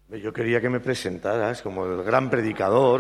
Yo quería que me presentaras como el gran predicador.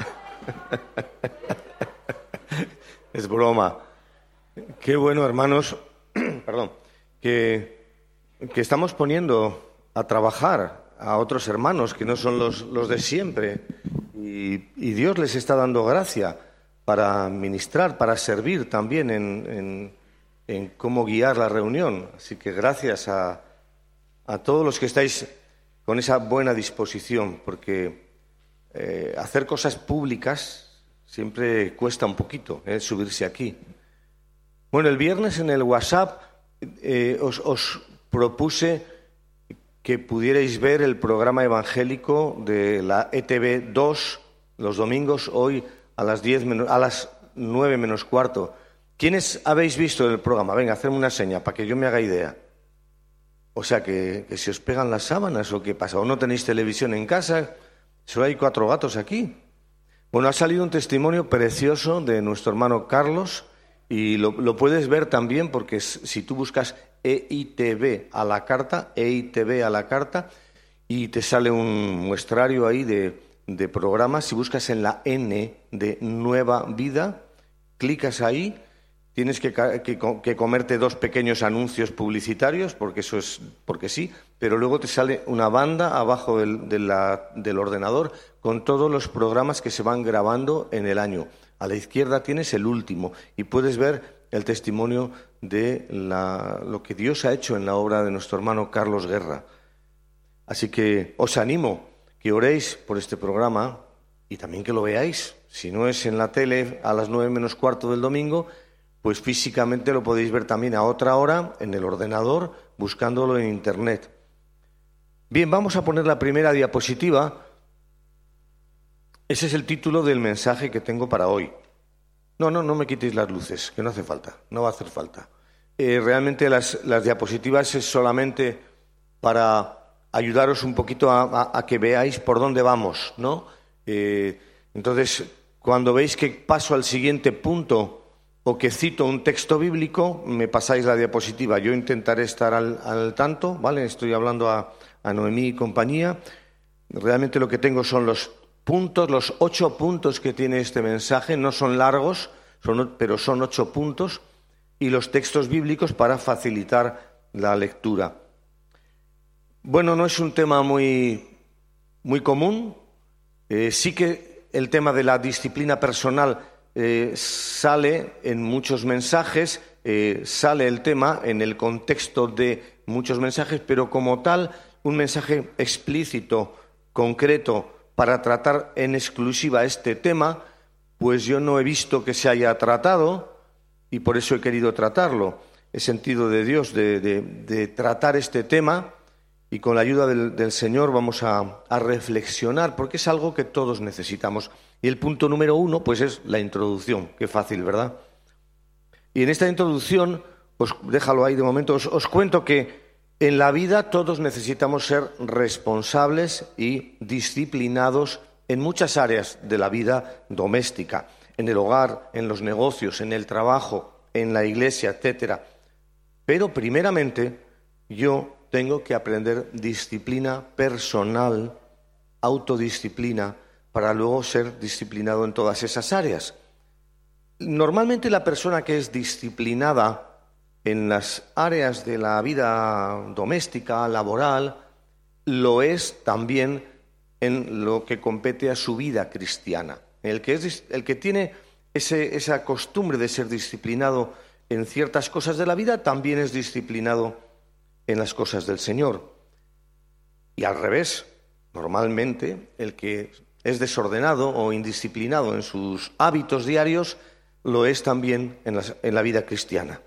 Es broma. Qué bueno, hermanos, perdón, que estamos poniendo a trabajar a otros hermanos que no son los de siempre. Y Dios les está dando gracia para ministrar, para servir también en cómo guiar la reunión. Así que gracias a todos los que estáis con esa buena disposición, porque hacer cosas públicas siempre cuesta un poquito, subirse aquí. Bueno, el viernes en el WhatsApp os propuse que pudierais ver el programa evangélico de la ETV 2 los domingos, hoy a las 9 menos cuarto. ¿Quiénes habéis visto el programa? Venga, hacedme una seña para que yo me haga idea. O sea, que se os pegan las sábanas o qué pasa, o no tenéis televisión en casa, solo hay 4 gatos aquí. Bueno, ha salido un testimonio precioso de nuestro hermano Carlos y lo puedes ver también porque si tú buscas EITV a la carta, y te sale un muestrario ahí de programas. Si buscas en la N de Nueva Vida, clicas ahí. Tienes que comerte 2 pequeños anuncios publicitarios, porque eso es porque sí, pero luego te sale una banda abajo del ordenador con todos los programas que se van grabando en el año. A la izquierda tienes el último y puedes ver el testimonio de lo que Dios ha hecho en la obra de nuestro hermano Carlos Guerra. Así que os animo que oréis por este programa y también que lo veáis. Si no es en la tele a las 9 menos cuarto del domingo, pues físicamente lo podéis ver también a otra hora en el ordenador, buscándolo en Internet. Bien, vamos a poner la primera diapositiva. Ese es el título del mensaje que tengo para hoy. No me quitéis las luces, que no hace falta, no va a hacer falta. Realmente las diapositivas es solamente para ayudaros un poquito a que veáis por dónde vamos, ¿no? Entonces, cuando veis que paso al siguiente punto o que cito un texto bíblico, me pasáis la diapositiva. Yo intentaré estar al tanto, ¿vale? Estoy hablando a Noemí y compañía. Realmente lo que tengo son los puntos, los 8 puntos que tiene este mensaje. No son largos, pero son 8 puntos. Y los textos bíblicos para facilitar la lectura. Bueno, no es un tema muy común. Sí que el tema de la disciplina personal sale en muchos mensajes, sale el tema en el contexto de muchos mensajes, pero como tal, un mensaje explícito, concreto, para tratar en exclusiva este tema, pues yo no he visto que se haya tratado y por eso he querido tratarlo. He sentido de Dios de tratar este tema y con la ayuda del Señor vamos a reflexionar, porque es algo que todos necesitamos. Y el punto número 1, pues es la introducción. Qué fácil, ¿verdad? Y en esta introducción, pues déjalo ahí de momento, os cuento que en la vida todos necesitamos ser responsables y disciplinados en muchas áreas de la vida doméstica, en el hogar, en los negocios, en el trabajo, en la iglesia, etcétera. Pero primeramente yo tengo que aprender disciplina personal, autodisciplina, para luego ser disciplinado en todas esas áreas. Normalmente la persona que es disciplinada en las áreas de la vida doméstica, laboral, lo es también en lo que compete a su vida cristiana. El que tiene esa costumbre de ser disciplinado en ciertas cosas de la vida, también es disciplinado en las cosas del Señor. Y al revés, normalmente el que es desordenado o indisciplinado en sus hábitos diarios, lo es también en la vida cristiana.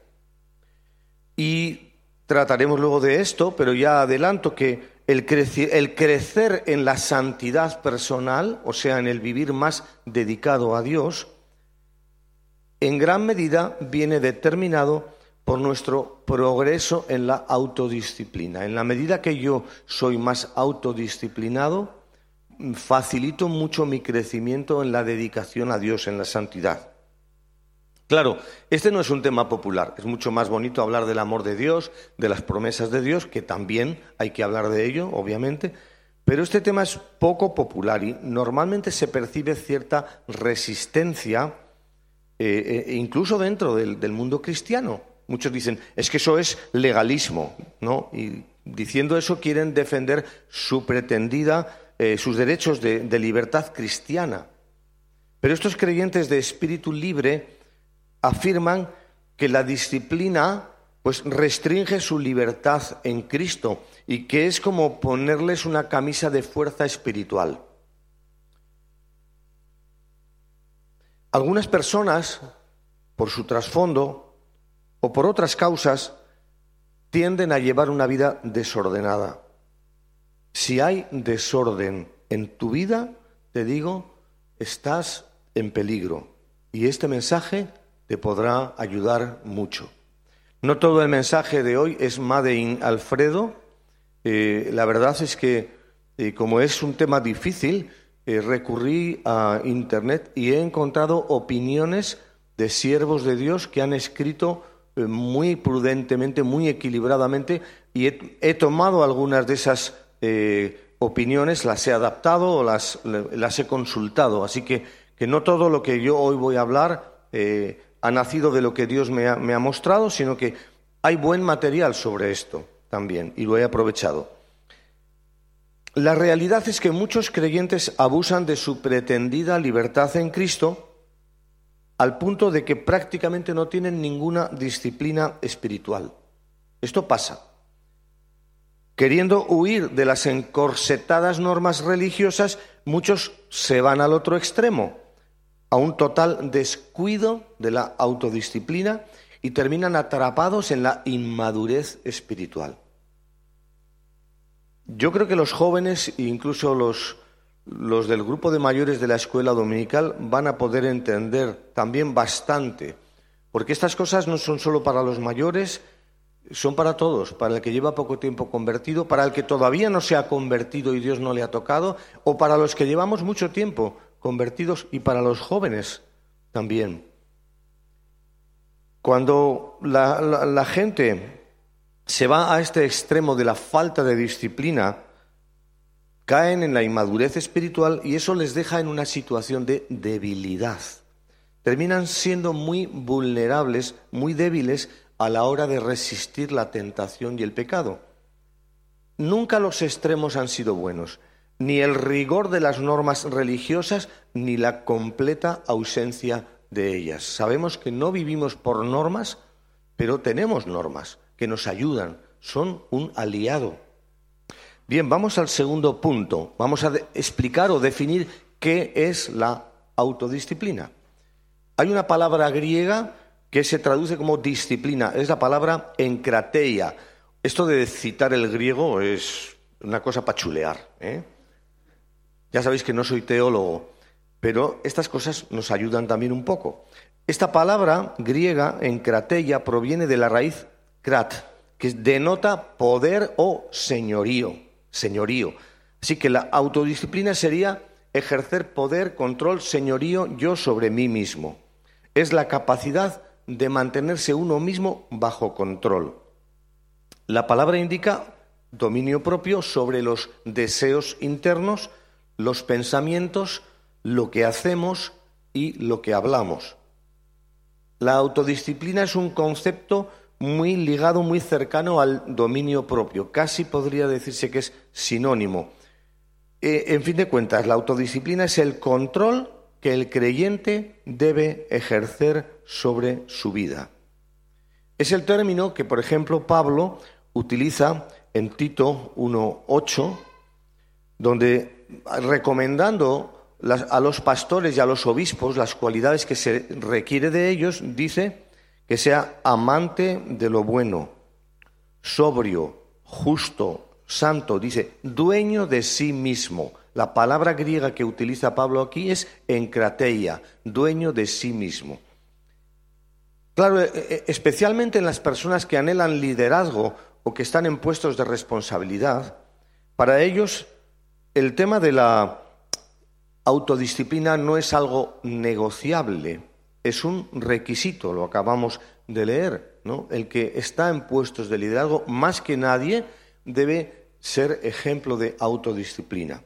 Y trataremos luego de esto, pero ya adelanto que el crecer en la santidad personal, o sea, en el vivir más dedicado a Dios, en gran medida viene determinado por nuestro progreso en la autodisciplina. En la medida que yo soy más autodisciplinado, facilito mucho mi crecimiento en la dedicación a Dios, en la santidad. Claro, este no es un tema popular, es mucho más bonito hablar del amor de Dios, de las promesas de Dios, que también hay que hablar de ello, obviamente, Pero este tema es poco popular y normalmente se percibe cierta resistencia, incluso dentro del mundo cristiano. Muchos dicen, es que eso es legalismo, ¿no? Y diciendo eso quieren defender su pretendida, sus derechos de libertad cristiana. Pero estos creyentes de espíritu libre afirman que la disciplina pues restringe su libertad en Cristo y que es como ponerles una camisa de fuerza espiritual. Algunas personas, por su trasfondo o por otras causas, tienden a llevar una vida desordenada. Si hay desorden en tu vida, te digo, estás en peligro. Y este mensaje te podrá ayudar mucho. No todo el mensaje de hoy es Made in Alfredo. La verdad es que, como es un tema difícil, recurrí a Internet y he encontrado opiniones de siervos de Dios que han escrito muy prudentemente, muy equilibradamente, y he tomado algunas de esas opiniones, las he adaptado o las he consultado. Así que no todo lo que yo hoy voy a hablar ha nacido de lo que Dios me ha mostrado, sino que hay buen material sobre esto también, y lo he aprovechado. La realidad es que muchos creyentes abusan de su pretendida libertad en Cristo al punto de que prácticamente no tienen ninguna disciplina espiritual. Esto pasa. Queriendo huir de las encorsetadas normas religiosas, muchos se van al otro extremo, a un total descuido de la autodisciplina y terminan atrapados en la inmadurez espiritual. Yo creo que los jóvenes, incluso los del grupo de mayores de la escuela dominical, van a poder entender también bastante, porque estas cosas no son solo para los mayores, son para todos, para el que lleva poco tiempo convertido, para el que todavía no se ha convertido y Dios no le ha tocado, o para los que llevamos mucho tiempo convertidos, y para los jóvenes también. Cuando la gente se va a este extremo de la falta de disciplina, caen en la inmadurez espiritual y eso les deja en una situación de debilidad. Terminan siendo muy vulnerables, muy débiles a la hora de resistir la tentación y el pecado. Nunca los extremos han sido buenos, ni el rigor de las normas religiosas, ni la completa ausencia de ellas. Sabemos que no vivimos por normas, pero tenemos normas que nos ayudan, son un aliado. Bien, vamos al segundo punto. Vamos a explicar o definir qué es la autodisciplina. Hay una palabra griega que se traduce como disciplina, es la palabra enkrateia. Esto de citar el griego es una cosa para chulear, ¿eh? Ya sabéis que no soy teólogo, pero estas cosas nos ayudan también un poco. Esta palabra griega, enkrateia, proviene de la raíz krat, que denota poder o señorío. Así que la autodisciplina sería ejercer poder, control, señorío yo sobre mí mismo. Es la capacidad de mantenerse uno mismo bajo control. La palabra indica dominio propio sobre los deseos internos, los pensamientos, lo que hacemos y lo que hablamos. La autodisciplina es un concepto muy ligado, muy cercano al dominio propio. Casi podría decirse que es sinónimo. En fin de cuentas, la autodisciplina es el control que el creyente debe ejercer sobre su vida. Es el término que, por ejemplo, Pablo utiliza en Tito 1:8, donde recomendando a los pastores y a los obispos las cualidades que se requiere de ellos, dice que sea amante de lo bueno, sobrio, justo, santo, dice, dueño de sí mismo. La palabra griega que utiliza Pablo aquí es enkrateia, dueño de sí mismo. Claro, especialmente en las personas que anhelan liderazgo o que están en puestos de responsabilidad, para ellos el tema de la autodisciplina no es algo negociable, es un requisito, lo acabamos de leer, ¿no? El que está en puestos de liderazgo, más que nadie, debe ser ejemplo de autodisciplina.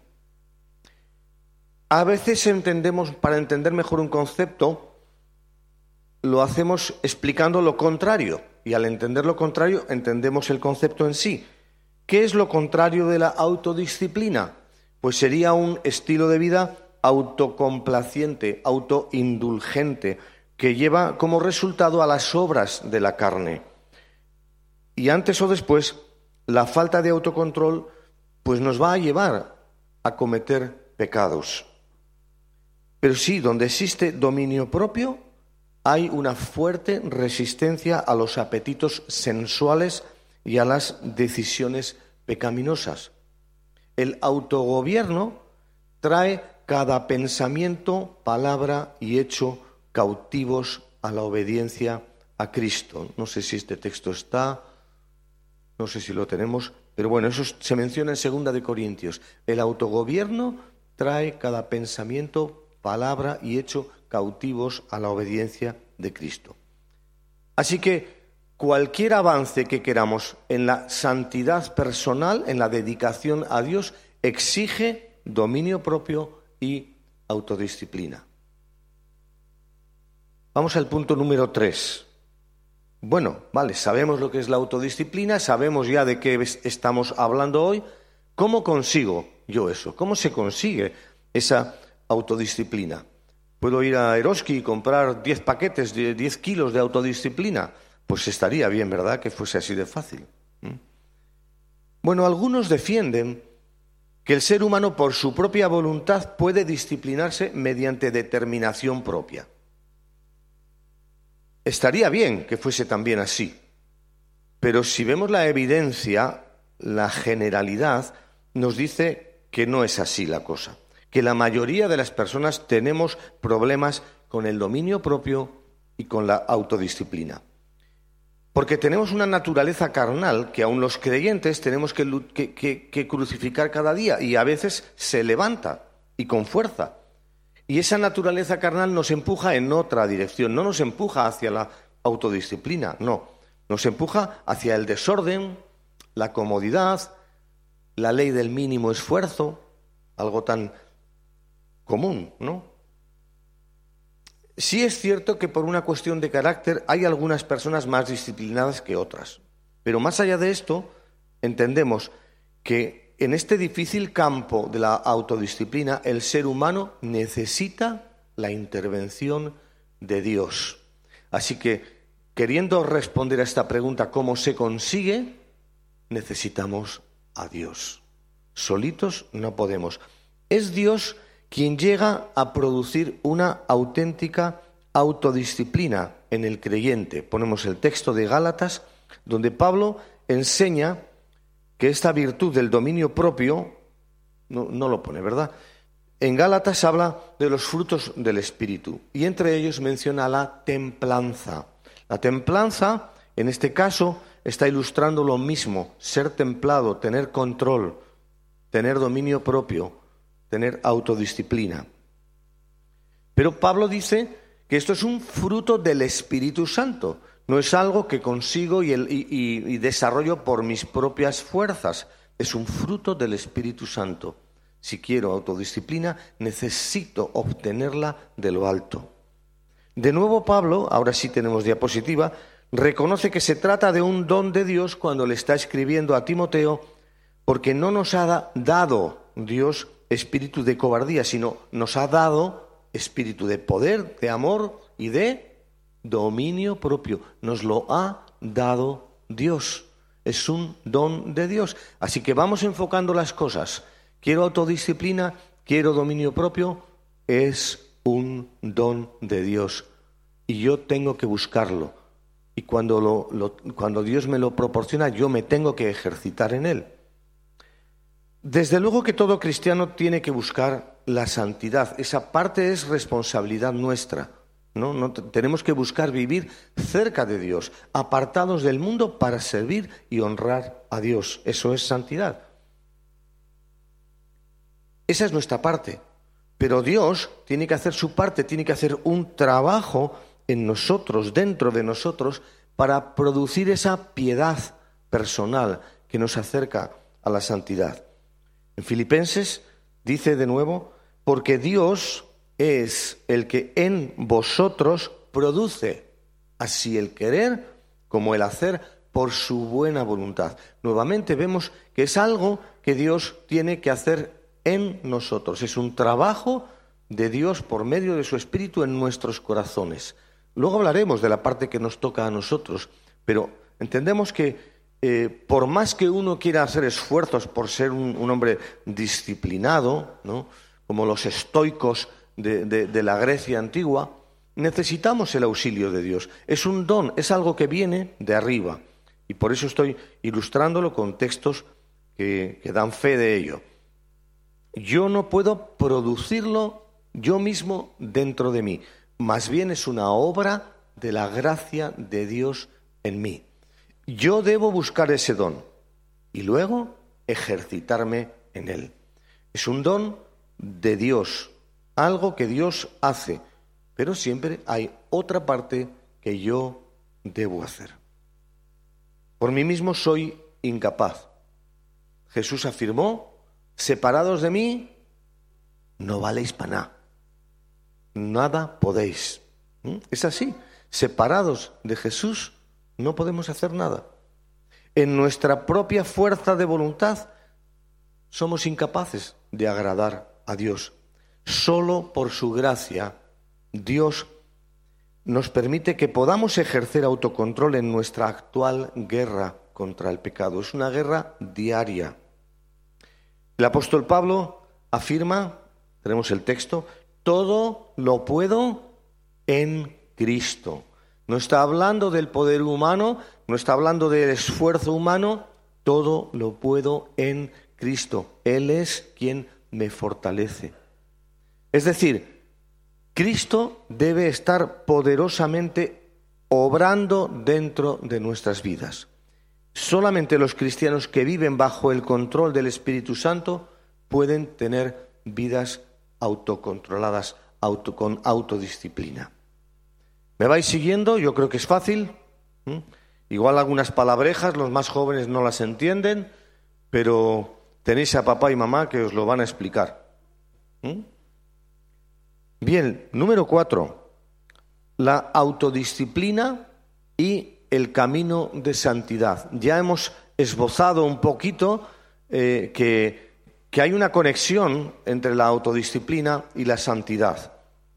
A veces para entender mejor un concepto, lo hacemos explicando lo contrario, y al entender lo contrario, entendemos el concepto en sí. ¿Qué es lo contrario de la autodisciplina? Pues sería un estilo de vida autocomplaciente, autoindulgente, que lleva como resultado a las obras de la carne. Y antes o después, la falta de autocontrol pues nos va a llevar a cometer pecados. Pero sí, donde existe dominio propio, hay una fuerte resistencia a los apetitos sensuales y a las decisiones pecaminosas. El autogobierno trae cada pensamiento, palabra y hecho cautivos a la obediencia a Cristo. No sé si este texto está, no sé si lo tenemos, pero bueno, eso se menciona en 2 de Corintios. El autogobierno trae cada pensamiento, palabra y hecho cautivos a la obediencia de Cristo. Así que cualquier avance que queramos en la santidad personal, en la dedicación a Dios, exige dominio propio y autodisciplina. Vamos al punto número 3. Bueno, vale, sabemos lo que es la autodisciplina, sabemos ya de qué estamos hablando hoy. ¿Cómo consigo yo eso? ¿Cómo se consigue esa autodisciplina? ¿Puedo ir a Eroski y comprar 10 paquetes de 10 kilos de autodisciplina? Pues estaría bien, ¿verdad?, que fuese así de fácil. Bueno, algunos defienden que el ser humano por su propia voluntad puede disciplinarse mediante determinación propia. Estaría bien que fuese también así, pero si vemos la evidencia, la generalidad nos dice que no es así la cosa, que la mayoría de las personas tenemos problemas con el dominio propio y con la autodisciplina. Porque tenemos una naturaleza carnal que aun los creyentes tenemos que crucificar cada día y a veces se levanta y con fuerza. Y esa naturaleza carnal nos empuja en otra dirección, no nos empuja hacia la autodisciplina, no. Nos empuja hacia el desorden, la comodidad, la ley del mínimo esfuerzo, algo tan común, ¿no? Sí es cierto que por una cuestión de carácter hay algunas personas más disciplinadas que otras, pero más allá de esto, entendemos que en este difícil campo de la autodisciplina, el ser humano necesita la intervención de Dios. Así que, queriendo responder a esta pregunta, ¿cómo se consigue?, necesitamos a Dios. Solitos no podemos. Es Dios quien llega a producir una auténtica autodisciplina en el creyente. Ponemos el texto de Gálatas, donde Pablo enseña que esta virtud del dominio propio, no lo pone, ¿verdad? En Gálatas habla de los frutos del Espíritu y entre ellos menciona la templanza. La templanza, en este caso, está ilustrando lo mismo: ser templado, tener control, tener dominio propio, tener autodisciplina. Pero Pablo dice que esto es un fruto del Espíritu Santo. No es algo que consigo y desarrollo por mis propias fuerzas. Es un fruto del Espíritu Santo. Si quiero autodisciplina, necesito obtenerla de lo alto. De nuevo Pablo, ahora sí tenemos diapositiva, reconoce que se trata de un don de Dios cuando le está escribiendo a Timoteo, porque no nos ha dado Dios espíritu de cobardía, sino nos ha dado espíritu de poder, de amor y de dominio propio. Nos lo ha dado Dios. Es un don de Dios. Así que vamos enfocando las cosas. Quiero autodisciplina, quiero dominio propio. Es un don de Dios. Y yo tengo que buscarlo. Y cuando Dios me lo proporciona, yo me tengo que ejercitar en él. Desde luego que todo cristiano tiene que buscar la santidad. Esa parte es responsabilidad nuestra. No tenemos que buscar vivir cerca de Dios, apartados del mundo para servir y honrar a Dios. Eso es santidad. Esa es nuestra parte. Pero Dios tiene que hacer su parte, tiene que hacer un trabajo en nosotros, dentro de nosotros, para producir esa piedad personal que nos acerca a la santidad. En Filipenses dice de nuevo, porque Dios es el que en vosotros produce así el querer como el hacer por su buena voluntad. Nuevamente vemos que es algo que Dios tiene que hacer en nosotros. Es un trabajo de Dios por medio de su Espíritu en nuestros corazones. Luego hablaremos de la parte que nos toca a nosotros, pero entendemos que por más que uno quiera hacer esfuerzos por ser un hombre disciplinado, ¿no?, como los estoicos de la Grecia antigua, necesitamos el auxilio de Dios. Es un don, es algo que viene de arriba. Y por eso estoy ilustrándolo con textos que dan fe de ello. Yo no puedo producirlo yo mismo dentro de mí. Más bien es una obra de la gracia de Dios en mí. Yo debo buscar ese don y luego ejercitarme en él. Es un don de Dios, algo que Dios hace, pero siempre hay otra parte que yo debo hacer. Por mí mismo soy incapaz. Jesús afirmó, separados de mí, no valéis para nada. Nada podéis. Es así. Separados de Jesús, no podemos hacer nada. En nuestra propia fuerza de voluntad, somos incapaces de agradar a Dios. Solo por su gracia, Dios nos permite que podamos ejercer autocontrol en nuestra actual guerra contra el pecado. Es una guerra diaria. El apóstol Pablo afirma, tenemos el texto, todo lo puedo en Cristo. No está hablando del poder humano, no está hablando del esfuerzo humano, todo lo puedo en Cristo. Él es quien me fortalece. Es decir, Cristo debe estar poderosamente obrando dentro de nuestras vidas. Solamente los cristianos que viven bajo el control del Espíritu Santo pueden tener vidas autocontroladas, con autodisciplina. ¿Me vais siguiendo? Yo creo que es fácil. Igual algunas palabrejas, los más jóvenes no las entienden, pero tenéis a papá y mamá que os lo van a explicar. Bien, número 4. La autodisciplina y el camino de santidad. Ya hemos esbozado un poquito que hay una conexión entre la autodisciplina y la santidad.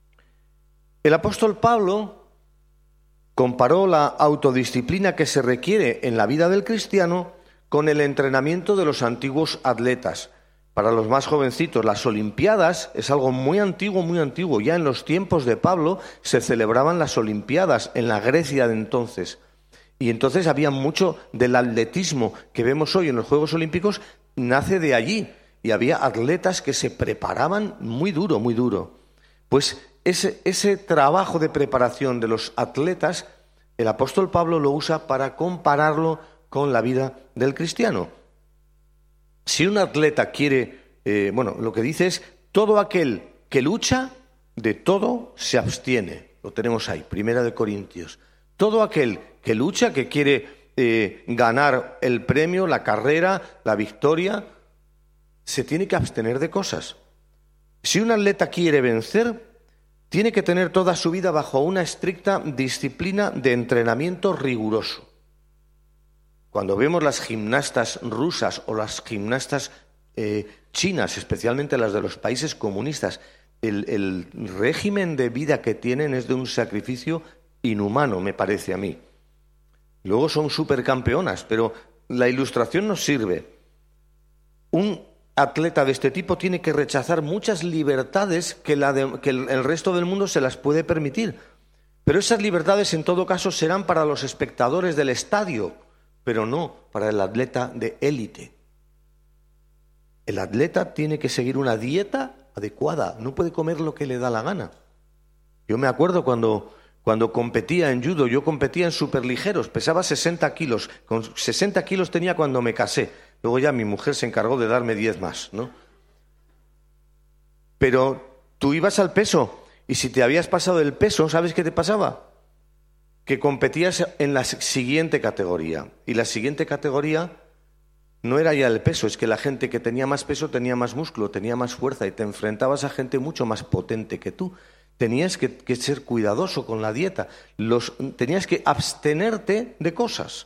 El apóstol Pablo comparó la autodisciplina que se requiere en la vida del cristiano con el entrenamiento de los antiguos atletas. Para los más jovencitos, las Olimpiadas es algo muy antiguo, muy antiguo. Ya en los tiempos de Pablo se celebraban las Olimpiadas en la Grecia de entonces. Y entonces había mucho del atletismo que vemos hoy en los Juegos Olímpicos, nace de allí. Y había atletas que se preparaban muy duro, muy duro. Pues ese trabajo de preparación de los atletas, el apóstol Pablo lo usa para compararlo con la vida del cristiano. Si un atleta quiere, lo que dice es, todo aquel que lucha, de todo se abstiene. Lo tenemos ahí, 1 Corintios. Todo aquel que lucha, que quiere ganar el premio, la carrera, la victoria, se tiene que abstener de cosas. Si un atleta quiere vencer, tiene que tener toda su vida bajo una estricta disciplina de entrenamiento riguroso. Cuando vemos las gimnastas rusas o las gimnastas chinas, especialmente las de los países comunistas, el régimen de vida que tienen es de un sacrificio inhumano, me parece a mí. Luego son supercampeonas, pero la ilustración nos sirve. Un atleta de este tipo tiene que rechazar muchas libertades que el resto del mundo se las puede permitir. Pero esas libertades en todo caso serán para los espectadores del estadio, pero no para el atleta de élite. El atleta tiene que seguir una dieta adecuada, no puede comer lo que le da la gana. Yo me acuerdo cuando competía en judo, yo competía en superligeros, pesaba 60 kilos, con 60 kilos tenía cuando me casé. Luego ya mi mujer se encargó de darme 10 más, ¿no? Pero tú ibas al peso y si te habías pasado el peso, ¿sabes qué te pasaba? Que competías en la siguiente categoría. Y la siguiente categoría No era ya el peso, es que la gente que tenía más peso tenía más músculo, tenía más fuerza y te enfrentabas a gente mucho más potente que tú. Tenías que ser cuidadoso con la dieta, tenías que abstenerte de cosas.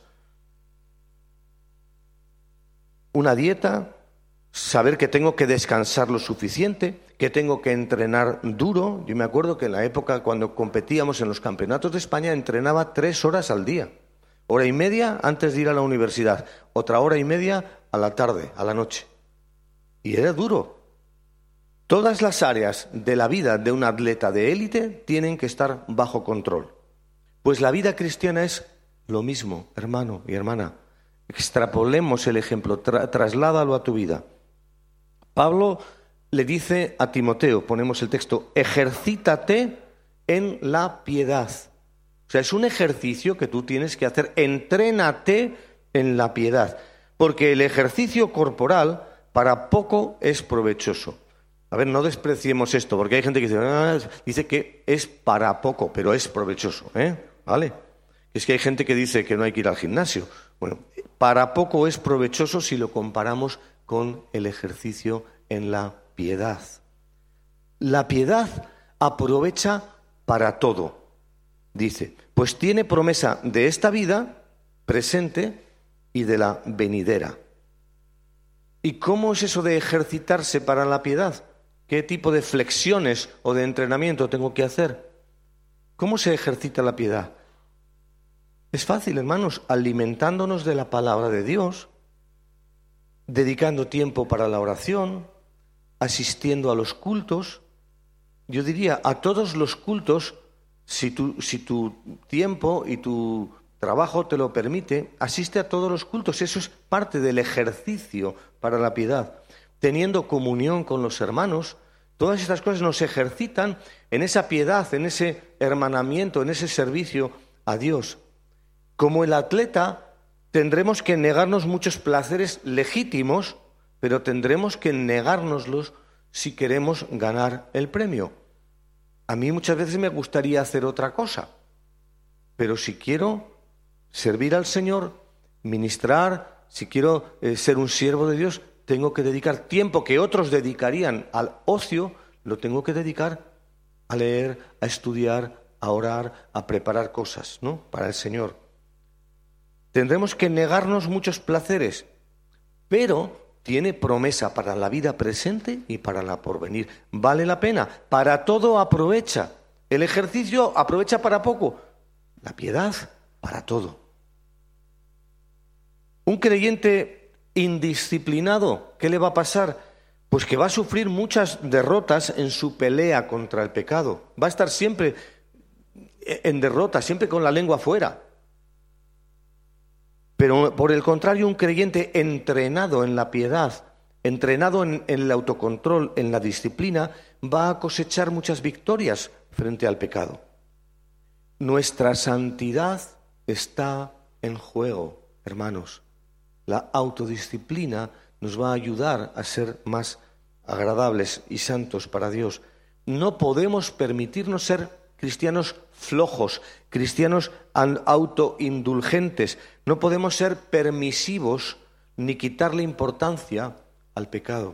Una dieta, saber que tengo que descansar lo suficiente, que tengo que entrenar duro. Yo me acuerdo que en la época cuando competíamos en los campeonatos de España entrenaba 3 horas al día. 1:30 antes de ir a la universidad, otra 1:30 a la tarde, a la noche. Y era duro. Todas las áreas de la vida de un atleta de élite tienen que estar bajo control. Pues la vida cristiana es lo mismo, hermano y hermana. Extrapolemos el ejemplo, trasládalo a tu vida. Pablo le dice a Timoteo, ponemos el texto, ejercítate en la piedad. O sea, es un ejercicio que tú tienes que hacer, entrénate en la piedad, porque el ejercicio corporal para poco es provechoso. A ver, no despreciemos esto, porque hay gente que dice que es para poco, pero es provechoso, ¿vale? Es que hay gente que dice que no hay que ir al gimnasio. Bueno, para poco es provechoso si lo comparamos con el ejercicio en la piedad. La piedad aprovecha para todo, dice, pues tiene promesa de esta vida presente y de la venidera. ¿Y cómo es eso de ejercitarse para la piedad? ¿Qué tipo de flexiones o de entrenamiento tengo que hacer? ¿Cómo se ejercita la piedad? Es fácil, hermanos, alimentándonos de la palabra de Dios, dedicando tiempo para la oración, asistiendo a los cultos. Yo diría, a todos los cultos, si tu tiempo y tu trabajo te lo permite, asiste a todos los cultos. Eso es parte del ejercicio para la piedad. Teniendo comunión con los hermanos, todas estas cosas nos ejercitan en esa piedad, en ese hermanamiento, en ese servicio a Dios. Como el atleta, tendremos que negarnos muchos placeres legítimos, pero tendremos que negárnoslos si queremos ganar el premio. A mí muchas veces me gustaría hacer otra cosa, pero si quiero servir al Señor, ministrar, si quiero ser un siervo de Dios, tengo que dedicar tiempo que otros dedicarían al ocio, lo tengo que dedicar a leer, a estudiar, a orar, a preparar cosas, ¿no?, para el Señor. Tendremos que negarnos muchos placeres, pero tiene promesa para la vida presente y para la porvenir. Vale la pena. Para todo aprovecha. El ejercicio aprovecha para poco. La piedad para todo. Un creyente indisciplinado, ¿qué le va a pasar? Pues que va a sufrir muchas derrotas en su pelea contra el pecado. Va a estar siempre en derrota, siempre con la lengua fuera. Pero por el contrario, un creyente entrenado en la piedad, entrenado en el autocontrol, en la disciplina, va a cosechar muchas victorias frente al pecado. Nuestra santidad está en juego, hermanos. La autodisciplina nos va a ayudar a ser más agradables y santos para Dios. No podemos permitirnos ser cristianos flojos, cristianos autoindulgentes. No podemos ser permisivos ni quitarle importancia al pecado.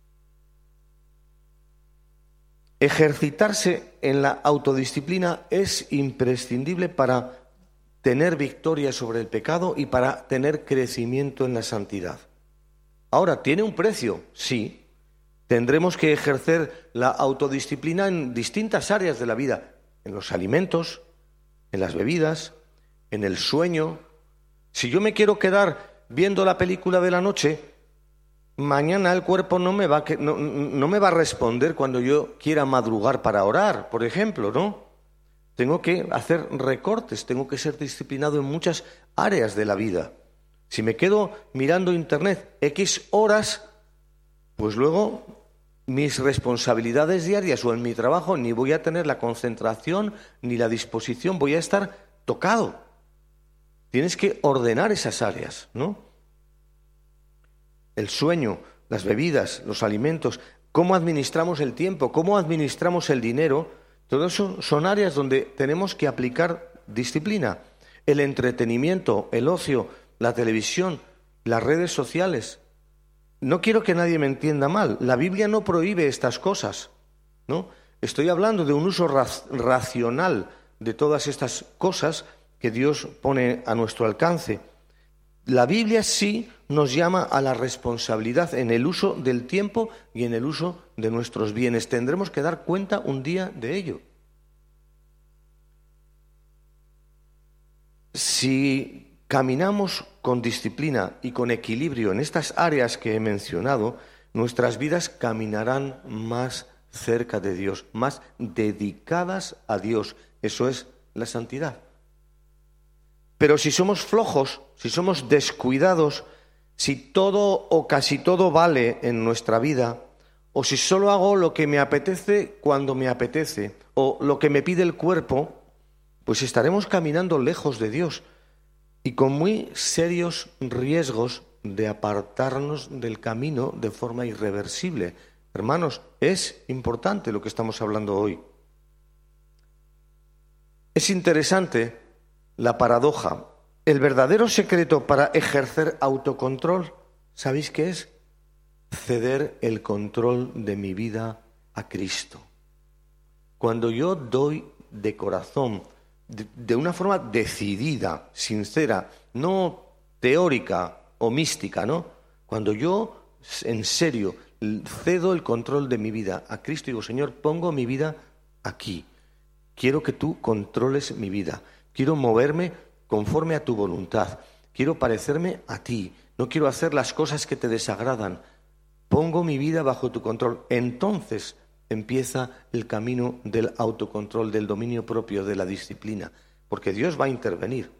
Ejercitarse en la autodisciplina es imprescindible para tener victoria sobre el pecado y para tener crecimiento en la santidad. Ahora, ¿tiene un precio? Sí. Tendremos que ejercer la autodisciplina en distintas áreas de la vida, en los alimentos, en las bebidas, en el sueño. Si yo me quiero quedar viendo la película de la noche, mañana el cuerpo no me va a responder cuando yo quiera madrugar para orar, por ejemplo, ¿no? Tengo que hacer recortes, tengo que ser disciplinado en muchas áreas de la vida. Si me quedo mirando internet X horas, pues luego mis responsabilidades diarias o en mi trabajo ni voy a tener la concentración ni la disposición, voy a estar tocado. Tienes que ordenar esas áreas, ¿no? El sueño, las bebidas, los alimentos, cómo administramos el tiempo, cómo administramos el dinero, todo eso son áreas donde tenemos que aplicar disciplina. El entretenimiento, el ocio, la televisión, las redes sociales. No quiero que nadie me entienda mal. La Biblia no prohíbe estas cosas, ¿no? Estoy hablando de un uso racional de todas estas cosas que Dios pone a nuestro alcance. La Biblia sí nos llama a la responsabilidad en el uso del tiempo y en el uso de nuestros bienes. Tendremos que dar cuenta un día de ello. Si caminamos con disciplina y con equilibrio en estas áreas que he mencionado, nuestras vidas caminarán más cerca de Dios, más dedicadas a Dios. Eso es la santidad. Pero si somos flojos, si somos descuidados, si todo o casi todo vale en nuestra vida, o si solo hago lo que me apetece cuando me apetece, o lo que me pide el cuerpo, pues estaremos caminando lejos de Dios y con muy serios riesgos de apartarnos del camino de forma irreversible. Hermanos, es importante lo que estamos hablando hoy. Es interesante la paradoja. El verdadero secreto para ejercer autocontrol, ¿sabéis qué es? Ceder el control de mi vida a Cristo. Cuando yo doy de corazón, de una forma decidida, sincera, no teórica o mística, ¿no? Cuando yo, en serio, cedo el control de mi vida a Cristo y digo, Señor, pongo mi vida aquí. Quiero que tú controles mi vida. Quiero moverme conforme a tu voluntad. Quiero parecerme a ti. No quiero hacer las cosas que te desagradan. Pongo mi vida bajo tu control. Entonces empieza el camino del autocontrol, del dominio propio, de la disciplina, porque Dios va a intervenir.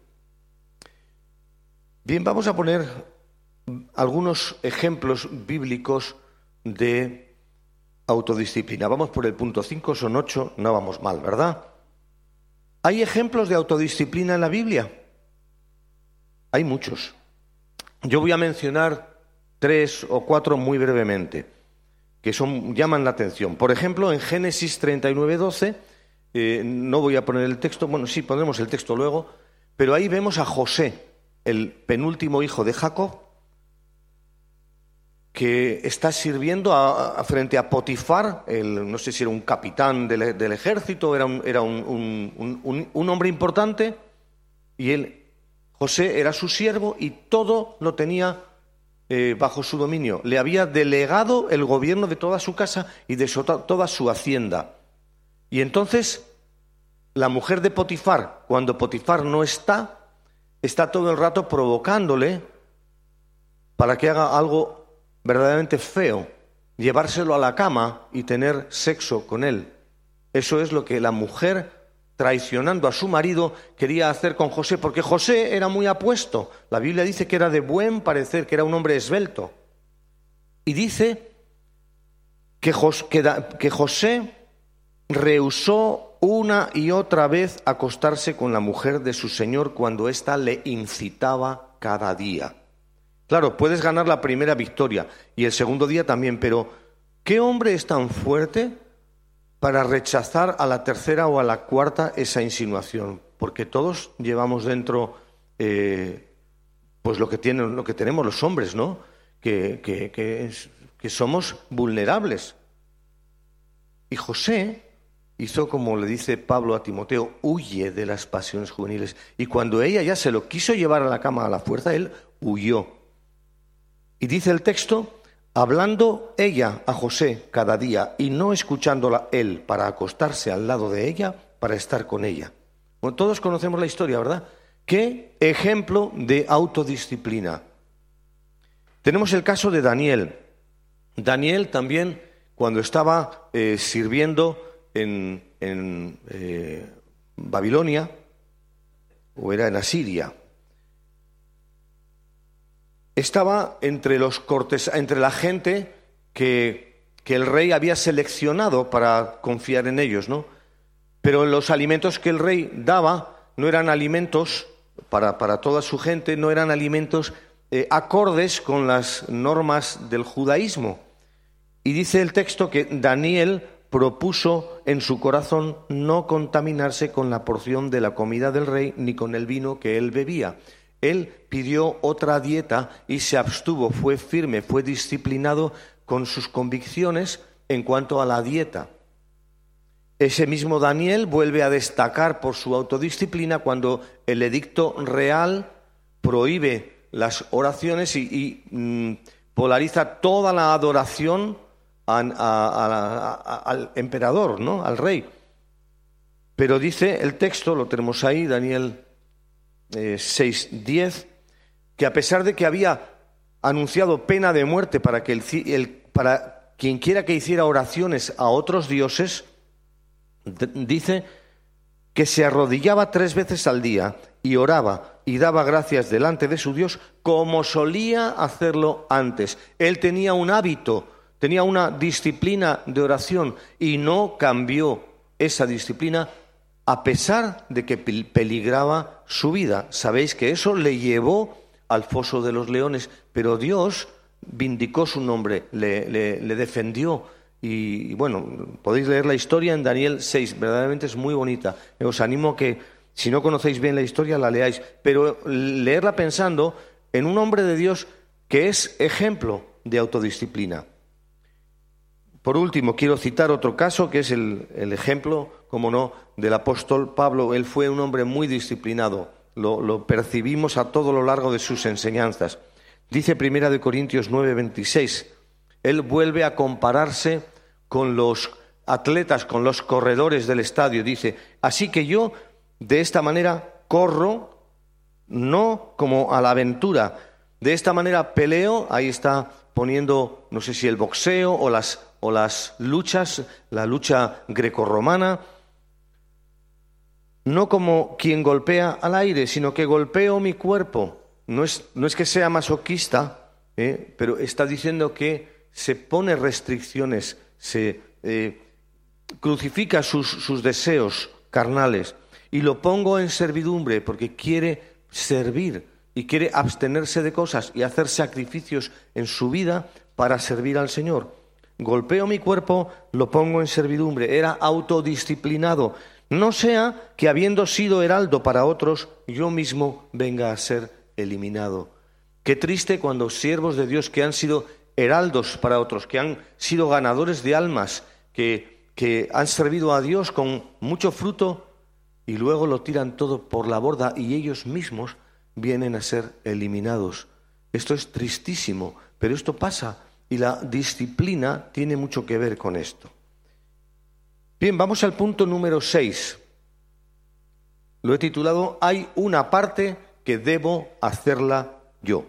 Bien, vamos a poner algunos ejemplos bíblicos de autodisciplina. Vamos por el punto 5, son 8, no vamos mal, ¿verdad? ¿Hay ejemplos de autodisciplina en la Biblia? Hay muchos. Yo voy a mencionar 3 o 4 muy brevemente, que llaman la atención. Por ejemplo, en Génesis 39:12, no voy a poner el texto, bueno, sí, pondremos el texto luego, pero ahí vemos a José, el penúltimo hijo de Jacob, que está sirviendo frente a Potifar, no sé si era un capitán del ejército, era un hombre importante, y José era su siervo y todo lo tenía bajo su dominio. Le había delegado el gobierno de toda su casa y de toda su hacienda. Y entonces la mujer de Potifar, cuando Potifar no está todo el rato provocándole para que haga algo verdaderamente feo, llevárselo a la cama y tener sexo con él. Eso es lo que la mujer, traicionando a su marido, quería hacer con José, porque José era muy apuesto. La Biblia dice que era de buen parecer, que era un hombre esbelto. Y dice que José rehusó una y otra vez acostarse con la mujer de su señor cuando ésta le incitaba cada día. Claro, puedes ganar la primera victoria y el segundo día también, pero ¿qué hombre es tan fuerte para rechazar a la tercera o a la cuarta esa insinuación? Porque todos llevamos dentro pues lo que tenemos los hombres, ¿no? Que somos vulnerables. Y José hizo como le dice Pablo a Timoteo, huye de las pasiones juveniles. Y cuando ella ya se lo quiso llevar a la cama a la fuerza, él huyó. Y dice el texto, hablando ella a José cada día y no escuchándola él para acostarse al lado de ella, para estar con ella. Bueno, todos conocemos la historia, ¿verdad? ¿Qué ejemplo de autodisciplina? Tenemos el caso de Daniel. Daniel también, cuando estaba sirviendo en Babilonia, o era en Asiria, estaba entre la gente que el rey había seleccionado para confiar en ellos, ¿no? Pero los alimentos que el rey daba no eran alimentos para toda su gente, no eran alimentos acordes con las normas del judaísmo. Y dice el texto que Daniel propuso en su corazón no contaminarse con la porción de la comida del rey ni con el vino que él bebía. Él pidió otra dieta y se abstuvo, fue firme, fue disciplinado con sus convicciones en cuanto a la dieta. Ese mismo Daniel vuelve a destacar por su autodisciplina cuando el edicto real prohíbe las oraciones y polariza toda la adoración al emperador, ¿no? Al rey. Pero dice el texto, lo tenemos ahí, Daniel 6:10, que a pesar de que había anunciado pena de muerte para quien quiera que hiciera oraciones a otros dioses, dice que se arrodillaba 3 veces al día y oraba y daba gracias delante de su Dios como solía hacerlo antes. Él tenía un hábito, tenía una disciplina de oración y no cambió esa disciplina a pesar de que peligraba su vida. Sabéis que eso le llevó al foso de los leones, pero Dios vindicó su nombre, le defendió. Y bueno, podéis leer la historia en Daniel 6, verdaderamente es muy bonita. Os animo a que, si no conocéis bien la historia, la leáis, pero leerla pensando en un hombre de Dios que es ejemplo de autodisciplina. Por último, quiero citar otro caso que es el ejemplo, como no, del apóstol Pablo. Él fue un hombre muy disciplinado, lo percibimos a todo lo largo de sus enseñanzas. Dice 1 Corintios 9:26, él vuelve a compararse con los atletas, con los corredores del estadio. Dice, así que yo de esta manera corro, no como a la aventura, de esta manera peleo. Ahí está poniendo, no sé si el boxeo o las luchas, la lucha grecorromana, no como quien golpea al aire, sino que golpeo mi cuerpo. No es que sea masoquista, pero está diciendo que se pone restricciones, se crucifica sus deseos carnales y lo pongo en servidumbre porque quiere servir y quiere abstenerse de cosas y hacer sacrificios en su vida para servir al Señor. Golpeo mi cuerpo, lo pongo en servidumbre. Era autodisciplinado. No sea que habiendo sido heraldo para otros, yo mismo venga a ser eliminado. Qué triste cuando siervos de Dios que han sido heraldos para otros, que han sido ganadores de almas, que han servido a Dios con mucho fruto y luego lo tiran todo por la borda y ellos mismos vienen a ser eliminados. Esto es tristísimo, pero esto pasa y la disciplina tiene mucho que ver con esto. Bien, vamos al punto número 6. Lo he titulado «Hay una parte que debo hacerla yo».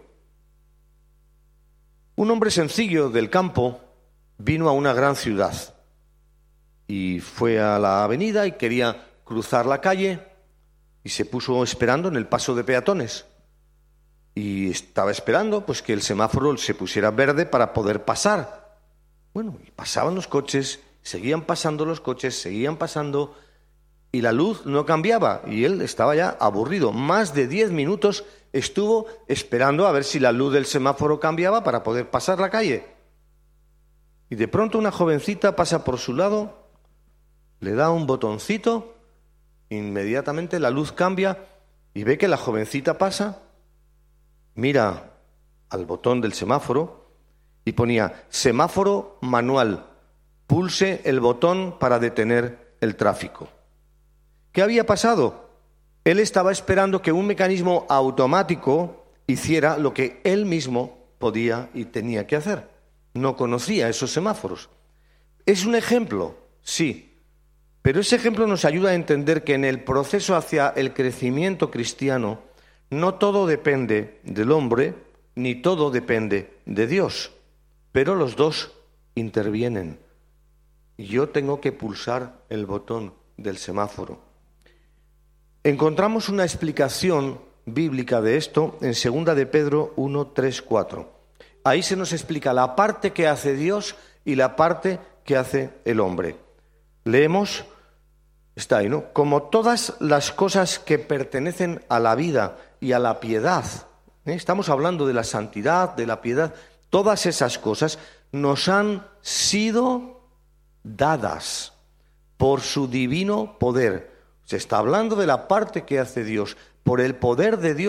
Un hombre sencillo del campo vino a una gran ciudad y fue a la avenida y quería cruzar la calle y se puso esperando en el paso de peatones. Y estaba esperando pues que el semáforo se pusiera verde para poder pasar. Bueno, y pasaban los coches, seguían pasando los coches, seguían pasando y la luz no cambiaba y él estaba ya aburrido. Más de 10 minutos estuvo esperando a ver si la luz del semáforo cambiaba para poder pasar la calle. Y de pronto una jovencita pasa por su lado, le da un botoncito, inmediatamente la luz cambia y ve que la jovencita pasa, mira al botón del semáforo y ponía semáforo manual, pulse el botón para detener el tráfico. ¿Qué había pasado? Él estaba esperando que un mecanismo automático hiciera lo que él mismo podía y tenía que hacer. No conocía esos semáforos. ¿Es un ejemplo? Sí. Pero ese ejemplo nos ayuda a entender que en el proceso hacia el crecimiento cristiano no todo depende del hombre, ni todo depende de Dios. Pero los dos intervienen. Yo tengo que pulsar el botón del semáforo. Encontramos una explicación bíblica de esto en 2 de Pedro 1, 3, 4. Ahí se nos explica la parte que hace Dios y la parte que hace el hombre. Leemos, está ahí, ¿no? Como todas las cosas que pertenecen a la vida y a la piedad, estamos hablando de la santidad, de la piedad, todas esas cosas nos han sido dadas por su divino poder. Se está hablando de la parte que hace Dios. Por el poder de Dios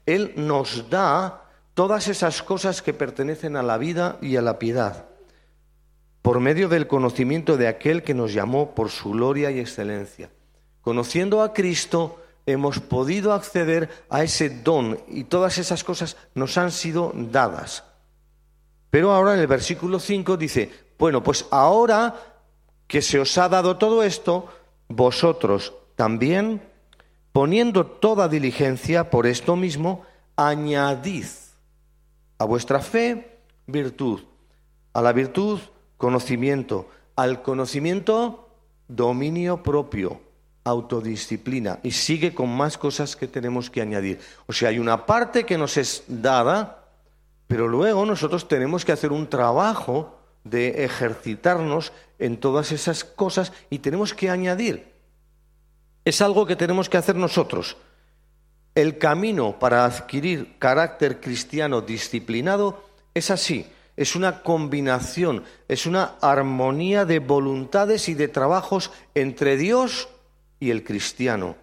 Él nos da todas esas cosas que pertenecen a la vida y a la piedad, por medio del conocimiento de aquel que nos llamó por su gloria y excelencia. Conociendo a Cristo, hemos podido acceder a ese don y todas esas cosas nos han sido dadas. Pero ahora en el versículo 5 dice, bueno, pues ahora que se os ha dado todo esto, vosotros también, poniendo toda diligencia por esto mismo, añadid a vuestra fe virtud, a la virtud conocimiento, al conocimiento dominio propio, autodisciplina, y sigue con más cosas que tenemos que añadir. O sea, hay una parte que nos es dada, pero luego nosotros tenemos que hacer un trabajo de ejercitarnos en todas esas cosas y tenemos que añadir. Es algo que tenemos que hacer nosotros. El camino para adquirir carácter cristiano disciplinado es así, es una combinación, es una armonía de voluntades y de trabajos entre Dios y el cristiano.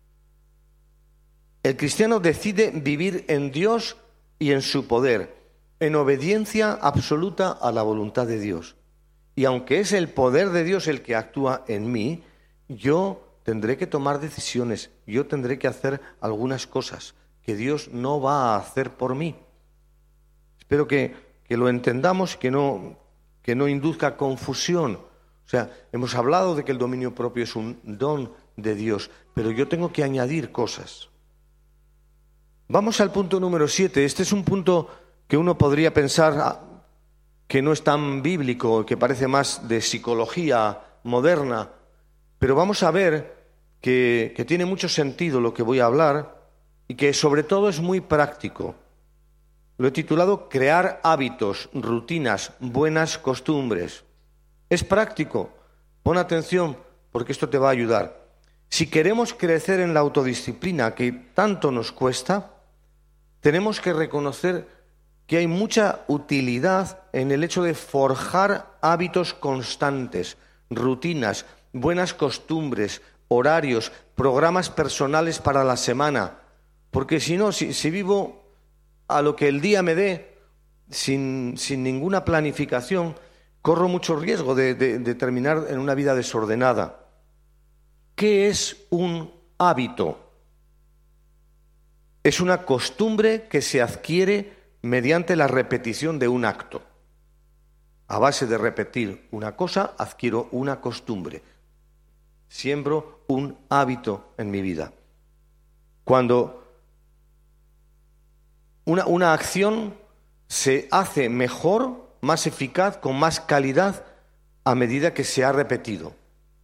El cristiano decide vivir en Dios y en su poder, en obediencia absoluta a la voluntad de Dios. Y aunque es el poder de Dios el que actúa en mí, yo tendré que tomar decisiones, yo tendré que hacer algunas cosas que Dios no va a hacer por mí. Espero que lo entendamos, que no induzca confusión. O sea, hemos hablado de que el dominio propio es un don de Dios, pero yo tengo que añadir cosas. Vamos al punto número 7. Este es un punto que uno podría pensar que no es tan bíblico, que parece más de psicología moderna, pero vamos a ver que tiene mucho sentido lo que voy a hablar y que sobre todo es muy práctico. Lo he titulado Crear hábitos, rutinas, buenas costumbres. Es práctico. Pon atención porque esto te va a ayudar. Si queremos crecer en la autodisciplina que tanto nos cuesta, tenemos que reconocer que hay mucha utilidad en el hecho de forjar hábitos constantes, rutinas, buenas costumbres, horarios, programas personales para la semana. Porque si no, si vivo a lo que el día me dé, sin ninguna planificación, corro mucho riesgo de terminar en una vida desordenada. ¿Qué es un hábito? Es una costumbre que se adquiere mediante la repetición de un acto. A base de repetir una cosa, adquiero una costumbre. Siembro un hábito en mi vida. Cuando una acción se hace mejor, más eficaz, con más calidad, a medida que se ha repetido.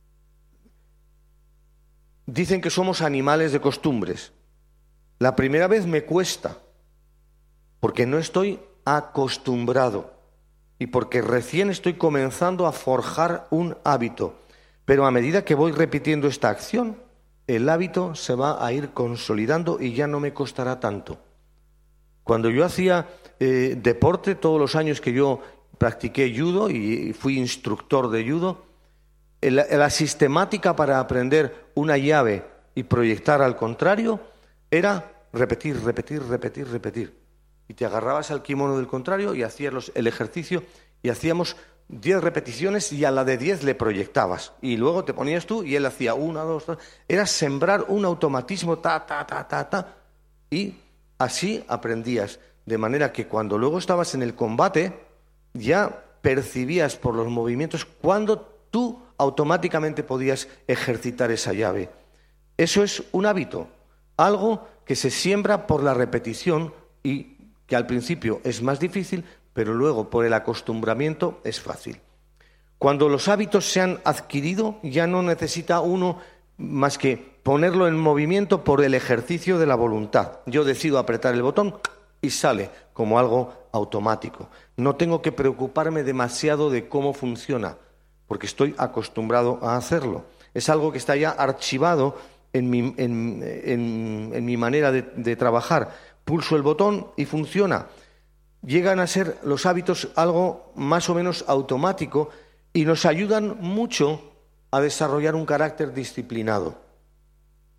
Dicen que somos animales de costumbres. La primera vez me cuesta, porque no estoy acostumbrado y porque recién estoy comenzando a forjar un hábito. Pero a medida que voy repitiendo esta acción, el hábito se va a ir consolidando y ya no me costará tanto. Cuando yo hacía deporte, todos los años que yo practiqué judo y fui instructor de judo, la sistemática para aprender una llave y proyectar al contrario era repetir, repetir, repetir, repetir. Y te agarrabas al kimono del contrario y hacías el ejercicio y hacíamos 10 repeticiones y a la de 10 le proyectabas. Y luego te ponías tú y él hacía 1, 2, 3. Era sembrar un automatismo, ta, ta, ta, ta, ta. Y así aprendías. De manera que cuando luego estabas en el combate, ya percibías por los movimientos cuando tú automáticamente podías ejercitar esa llave. Eso es un hábito, algo que se siembra por la repetición y que al principio es más difícil, pero luego por el acostumbramiento es fácil. Cuando los hábitos se han adquirido, ya no necesita uno más que ponerlo en movimiento por el ejercicio de la voluntad. Yo decido apretar el botón y sale como algo automático. No tengo que preocuparme demasiado de cómo funciona, porque estoy acostumbrado a hacerlo. Es algo que está ya archivado en mi manera de trabajar. Pulso el botón y funciona. Llegan a ser los hábitos algo más o menos automático y nos ayudan mucho a desarrollar un carácter disciplinado.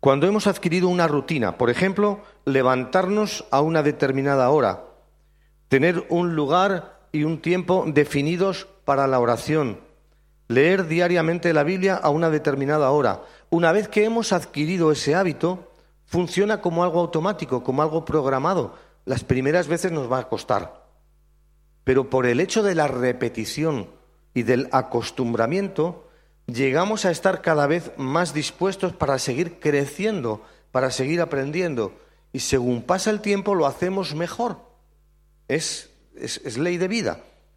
Cuando hemos adquirido una rutina, por ejemplo, levantarnos a una determinada hora, tener un lugar y un tiempo definidos para la oración, leer diariamente la Biblia a una determinada hora. Una vez que hemos adquirido ese hábito, funciona como algo automático, como algo programado. Las primeras veces nos va a costar, pero por el hecho de la repetición y del acostumbramiento, llegamos a estar cada vez más dispuestos para seguir creciendo, para seguir aprendiendo, y según pasa el tiempo lo hacemos mejor. Es ley de vida.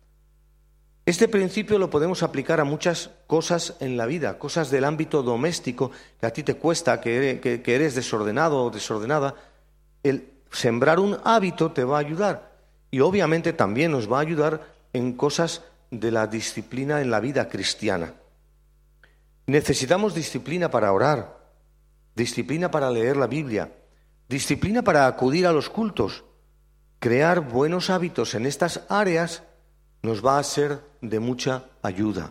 Este principio lo podemos aplicar a muchas cosas en la vida, cosas del ámbito doméstico que a ti te cuesta, que eres desordenado o desordenada. El sembrar un hábito te va a ayudar, y obviamente también nos va a ayudar en cosas de la disciplina en la vida cristiana. Necesitamos disciplina para orar, disciplina para leer la Biblia, disciplina para acudir a los cultos. Crear buenos hábitos en estas áreas nos va a ser de mucha ayuda.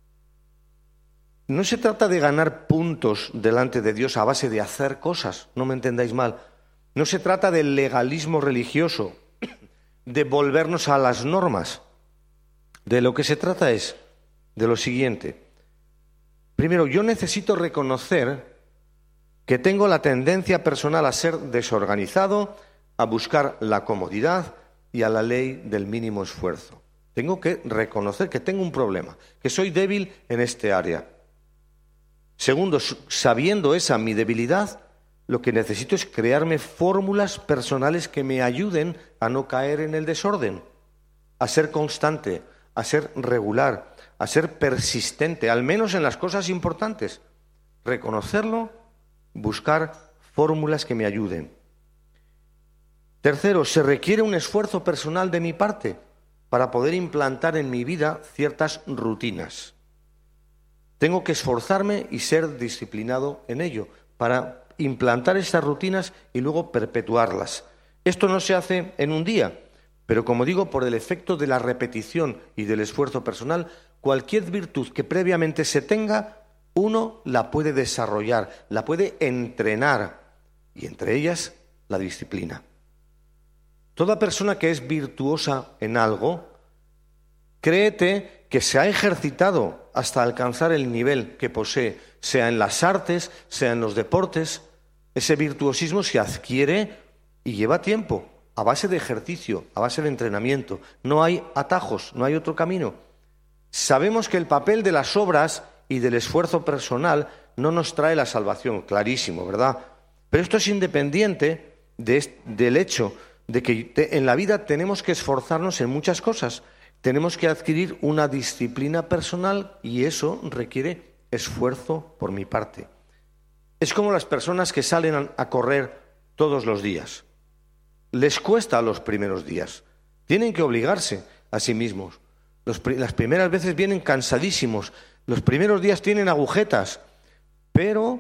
No se trata de ganar puntos delante de Dios a base de hacer cosas, no me entendáis mal. No se trata del legalismo religioso, de volvernos a las normas. De lo que se trata es de lo siguiente. Primero, yo necesito reconocer que tengo la tendencia personal a ser desorganizado, a buscar la comodidad y a la ley del mínimo esfuerzo. Tengo que reconocer que tengo un problema, que soy débil en este área. Segundo, sabiendo esa mi debilidad, lo que necesito es crearme fórmulas personales que me ayuden a no caer en el desorden, a ser constante, a ser regular, a ser persistente, al menos en las cosas importantes. Reconocerlo, buscar fórmulas que me ayuden. Tercero, se requiere un esfuerzo personal de mi parte para poder implantar en mi vida ciertas rutinas. Tengo que esforzarme y ser disciplinado en ello para implantar estas rutinas y luego perpetuarlas. Esto no se hace en un día, pero como digo, por el efecto de la repetición y del esfuerzo personal, cualquier virtud que previamente se tenga, uno la puede desarrollar, la puede entrenar, y entre ellas la disciplina. Toda persona que es virtuosa en algo, créete que se ha ejercitado hasta alcanzar el nivel que posee, sea en las artes, sea en los deportes. Ese virtuosismo se adquiere y lleva tiempo, a base de ejercicio, a base de entrenamiento. No hay atajos, no hay otro camino. Sabemos que el papel de las obras y del esfuerzo personal no nos trae la salvación, clarísimo, ¿verdad? Pero esto es independiente del hecho de que en la vida tenemos que esforzarnos en muchas cosas. Tenemos que adquirir una disciplina personal y eso requiere esfuerzo por mi parte. Es como las personas que salen a correr todos los días. Les cuesta los primeros días. Tienen que obligarse a sí mismos. Las primeras veces vienen cansadísimos. Los primeros días tienen agujetas. Pero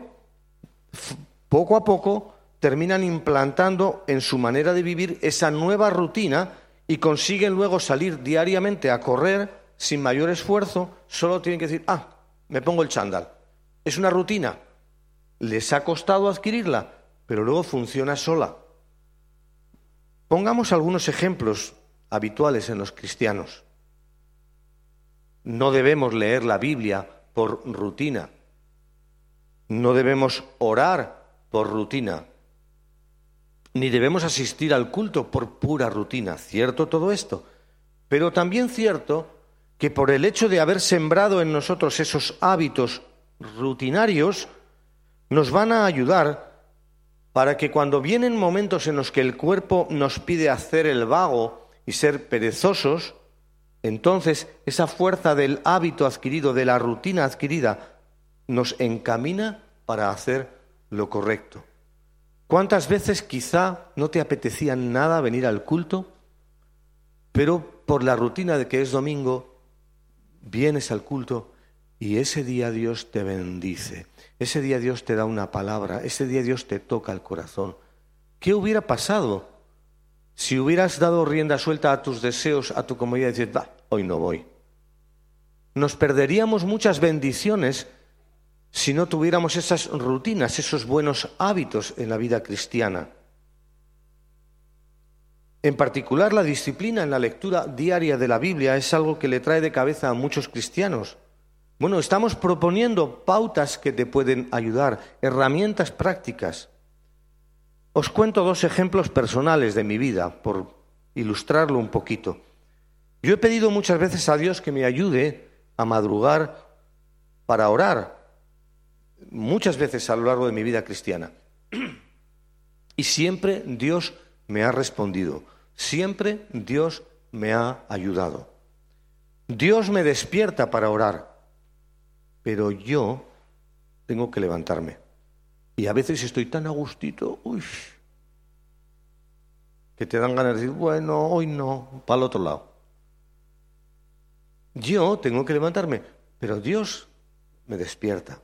poco a poco terminan implantando en su manera de vivir esa nueva rutina y consiguen luego salir diariamente a correr sin mayor esfuerzo. Solo tienen que decir, me pongo el chándal. Es una rutina. Les ha costado adquirirla, pero luego funciona sola. Pongamos algunos ejemplos habituales en los cristianos. No debemos leer la Biblia por rutina. No debemos orar por rutina. Ni debemos asistir al culto por pura rutina. ¿Cierto todo esto? Pero también cierto que por el hecho de haber sembrado en nosotros esos hábitos rutinarios, nos van a ayudar para que cuando vienen momentos en los que el cuerpo nos pide hacer el vago y ser perezosos, entonces esa fuerza del hábito adquirido, de la rutina adquirida, nos encamina para hacer lo correcto. ¿Cuántas veces quizá no te apetecía nada venir al culto, pero por la rutina de que es domingo, vienes al culto y ese día Dios te bendice, ese día Dios te da una palabra, ese día Dios te toca el corazón? ¿Qué hubiera pasado si hubieras dado rienda suelta a tus deseos, a tu comodidad y decir, hoy no voy? Nos perderíamos muchas bendiciones si no tuviéramos esas rutinas, esos buenos hábitos en la vida cristiana. En particular, la disciplina en la lectura diaria de la Biblia es algo que le trae de cabeza a muchos cristianos. Bueno, estamos proponiendo pautas que te pueden ayudar, herramientas prácticas. Os cuento 2 ejemplos personales de mi vida, por ilustrarlo un poquito. Yo he pedido muchas veces a Dios que me ayude a madrugar para orar, muchas veces a lo largo de mi vida cristiana. Y siempre Dios me ha respondido, siempre Dios me ha ayudado. Dios me despierta para orar, pero yo tengo que levantarme. Y a veces estoy tan a gustito, que te dan ganas de decir, bueno, hoy no, para el otro lado. Yo tengo que levantarme, pero Dios me despierta.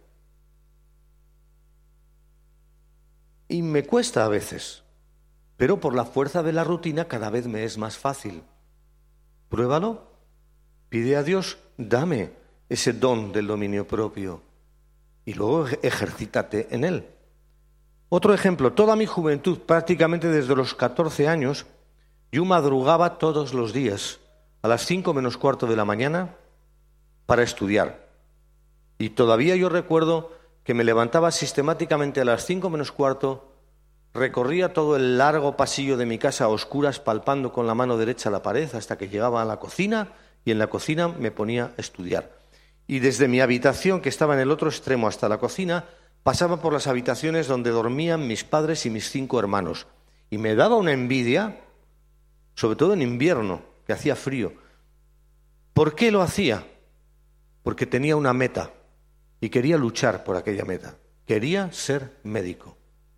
Y me cuesta a veces, pero por la fuerza de la rutina cada vez me es más fácil. Pruébalo, pide a Dios, dame ese don del dominio propio y luego ejercítate en él. Otro ejemplo, toda mi juventud, prácticamente desde los 14 años, yo madrugaba todos los días a las 5 menos cuarto de la mañana para estudiar. Y todavía yo recuerdo que me levantaba sistemáticamente a las 5 menos cuarto, recorría todo el largo pasillo de mi casa a oscuras, palpando con la mano derecha la pared hasta que llegaba a la cocina, y en la cocina me ponía a estudiar. Y desde mi habitación, que estaba en el otro extremo, hasta la cocina, pasaba por las habitaciones donde dormían mis padres y mis 5 hermanos. Y me daba una envidia, sobre todo en invierno, que hacía frío. ¿Por qué lo hacía? Porque tenía una meta y quería luchar por aquella meta. Quería ser médico.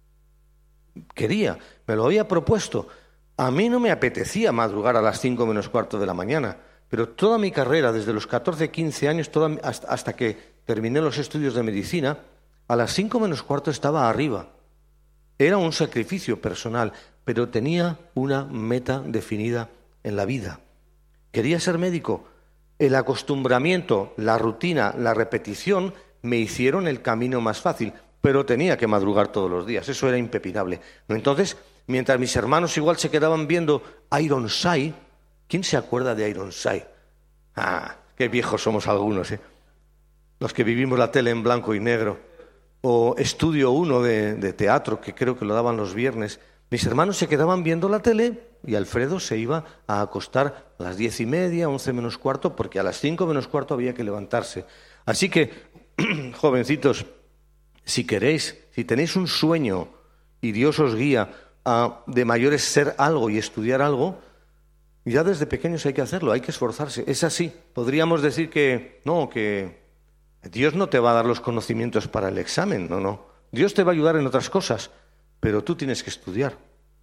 Me lo había propuesto. A mí no me apetecía madrugar a las 5 menos cuarto de la mañana, pero toda mi carrera, desde los 14, 15 años, hasta que terminé los estudios de medicina, a las 5 menos cuarto estaba arriba. Era un sacrificio personal, pero tenía una meta definida en la vida. Quería ser médico. El acostumbramiento, la rutina, la repetición me hicieron el camino más fácil, pero tenía que madrugar todos los días, eso era impepinable. Entonces, mientras mis hermanos igual se quedaban viendo Ironside, ¿quién se acuerda de Ironside? Qué viejos somos algunos, los que vivimos la tele en blanco y negro. O Estudio 1 de teatro, que creo que lo daban los viernes. Mis hermanos se quedaban viendo la tele y Alfredo se iba a acostar a las 10:30, 11 menos cuarto, porque a las 5 menos cuarto había que levantarse. Así que, jovencitos, si queréis, si tenéis un sueño y Dios os guía a de mayores ser algo y estudiar algo, ya desde pequeños hay que hacerlo, hay que esforzarse. Es así. Podríamos decir que Dios no te va a dar los conocimientos para el examen, no. Dios te va a ayudar en otras cosas, pero tú tienes que estudiar.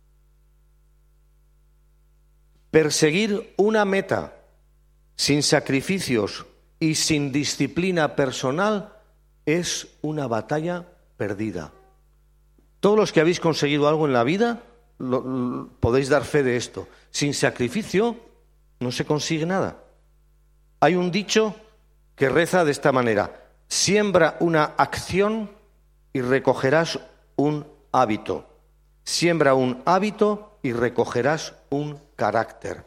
Perseguir una meta sin sacrificios y sin disciplina personal es una batalla perdida. Todos los que habéis conseguido algo en la vida podéis dar fe de esto. Sin sacrificio no se consigue nada. Hay un dicho que reza de esta manera: siembra una acción y recogerás un hábito. Siembra un hábito y recogerás un carácter.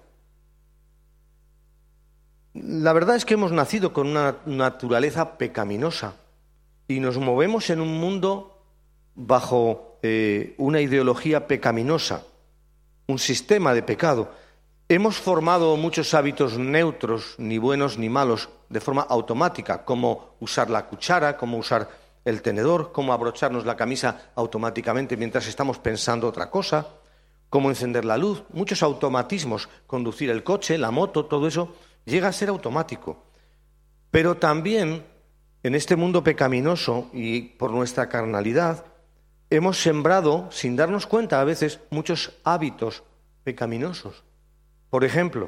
La verdad es que hemos nacido con una naturaleza pecaminosa y nos movemos en un mundo bajo una ideología pecaminosa, un sistema de pecado. Hemos formado muchos hábitos neutros, ni buenos ni malos, de forma automática, como usar la cuchara, como usar el tenedor, como abrocharnos la camisa automáticamente mientras estamos pensando otra cosa, como encender la luz, muchos automatismos, conducir el coche, la moto, todo eso llega a ser automático. Pero también en este mundo pecaminoso y por nuestra carnalidad hemos sembrado, sin darnos cuenta a veces, muchos hábitos pecaminosos. Por ejemplo,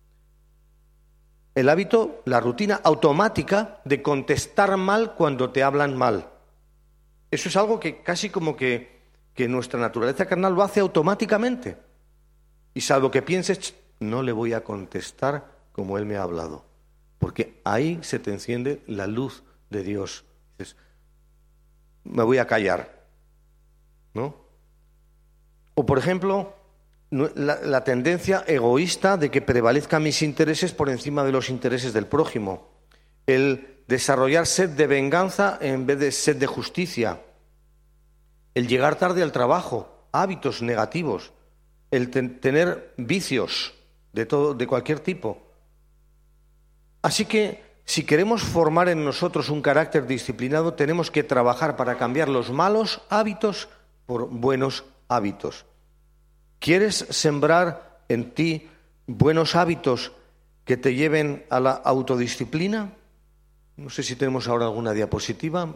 el hábito, la rutina automática de contestar mal cuando te hablan mal. Eso es algo que casi como que nuestra naturaleza carnal lo hace automáticamente. Y salvo que pienses, no le voy a contestar como él me ha hablado, porque ahí se te enciende la luz de Dios. Dices, me voy a callar, ¿no? O, por ejemplo, la tendencia egoísta de que prevalezcan mis intereses por encima de los intereses del prójimo. El desarrollar sed de venganza en vez de sed de justicia. El llegar tarde al trabajo, hábitos negativos. El tener vicios de cualquier tipo. Así que, si queremos formar en nosotros un carácter disciplinado, tenemos que trabajar para cambiar los malos hábitos por buenos hábitos. ¿Quieres sembrar en ti buenos hábitos que te lleven a la autodisciplina? No sé si tenemos ahora alguna diapositiva.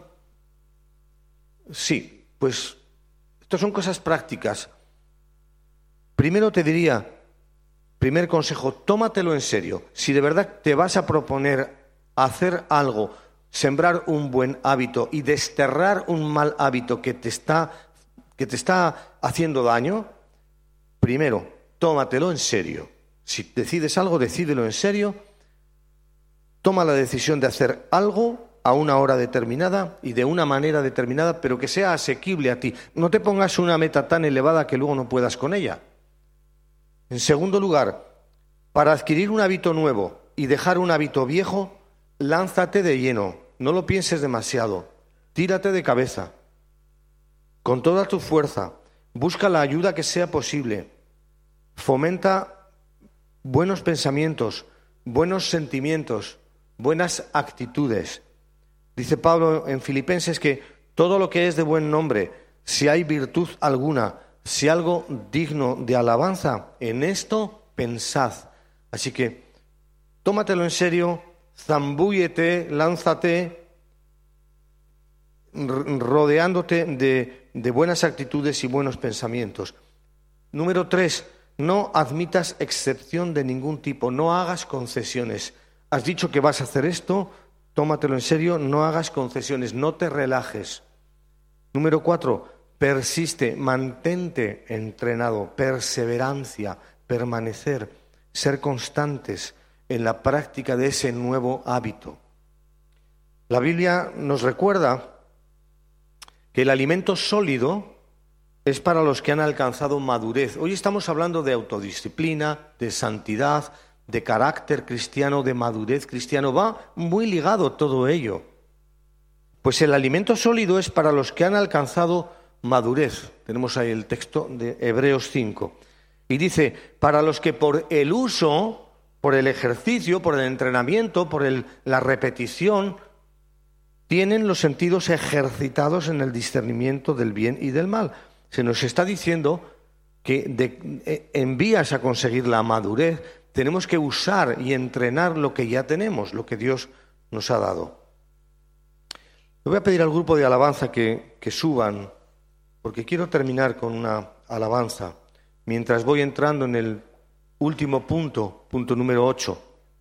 Sí, pues estas son cosas prácticas. Primero te diría, primer consejo, tómatelo en serio. Si de verdad te vas a proponer hacer algo, sembrar un buen hábito y desterrar un mal hábito que te está haciendo daño, primero, tómatelo en serio. Si decides algo, decídelo en serio. Toma la decisión de hacer algo a una hora determinada y de una manera determinada, pero que sea asequible a ti. No te pongas una meta tan elevada que luego no puedas con ella. En segundo lugar, para adquirir un hábito nuevo y dejar un hábito viejo, lánzate de lleno. No lo pienses demasiado. Tírate de cabeza. Con toda tu fuerza. Busca la ayuda que sea posible. Fomenta buenos pensamientos, buenos sentimientos, buenas actitudes. Dice Pablo en Filipenses que todo lo que es de buen nombre, si hay virtud alguna, si algo digno de alabanza, en esto pensad. Así que tómatelo en serio, zambúllete, lánzate, rodeándote de buenas actitudes y buenos pensamientos. Número 3, no admitas excepción de ningún tipo, no hagas concesiones. Has dicho que vas a hacer esto, tómatelo en serio, no hagas concesiones, no te relajes. Número 4, persiste, mantente entrenado, perseverancia, permanecer, ser constantes en la práctica de ese nuevo hábito. La Biblia nos recuerda que el alimento sólido es para los que han alcanzado madurez. Hoy estamos hablando de autodisciplina, de santidad, de carácter cristiano, de madurez cristiano. Va muy ligado todo ello. Pues el alimento sólido es para los que han alcanzado madurez. Tenemos ahí el texto de Hebreos 5. Y dice, para los que por el uso, por el ejercicio, por el entrenamiento, por la repetición, tienen los sentidos ejercitados en el discernimiento del bien y del mal. Se nos está diciendo que en vías a conseguir la madurez tenemos que usar y entrenar lo que ya tenemos, lo que Dios nos ha dado. Le voy a pedir al grupo de alabanza que suban, porque quiero terminar con una alabanza, mientras voy entrando en el último punto número 8.